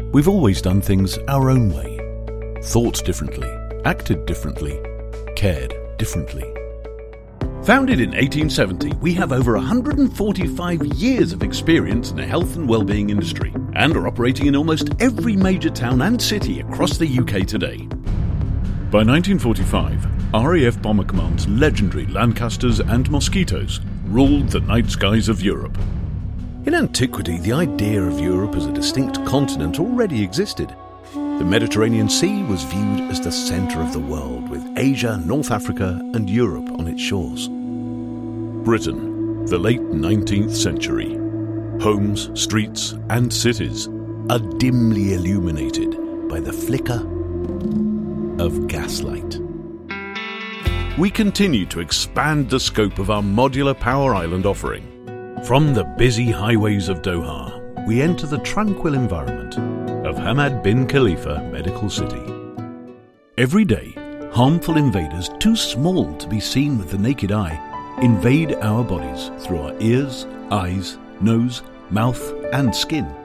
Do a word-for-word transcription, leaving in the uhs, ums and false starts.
We've always done things our own way, thought differently, acted differently, cared differently. Founded in eighteen seventy, we have over one hundred forty-five years of experience in the health and wellbeing industry and are operating in almost every major town and city across the U K today. By nineteen forty-five, R A F Bomber Command's legendary Lancasters and Mosquitoes ruled the night skies of Europe. In antiquity, the idea of Europe as a distinct continent already existed. The Mediterranean Sea was viewed as the centre of the world, with Asia, North Africa and Europe on its shores. Britain, the late nineteenth century. Homes, streets and cities are dimly illuminated by the flicker of gaslight. We continue to expand the scope of our modular Power Island offering. From the busy highways of Doha, we enter the tranquil environment of Hamad bin Khalifa Medical City. Every day, harmful invaders too small to be seen with the naked eye invade our bodies through our ears, eyes, nose, mouth and skin.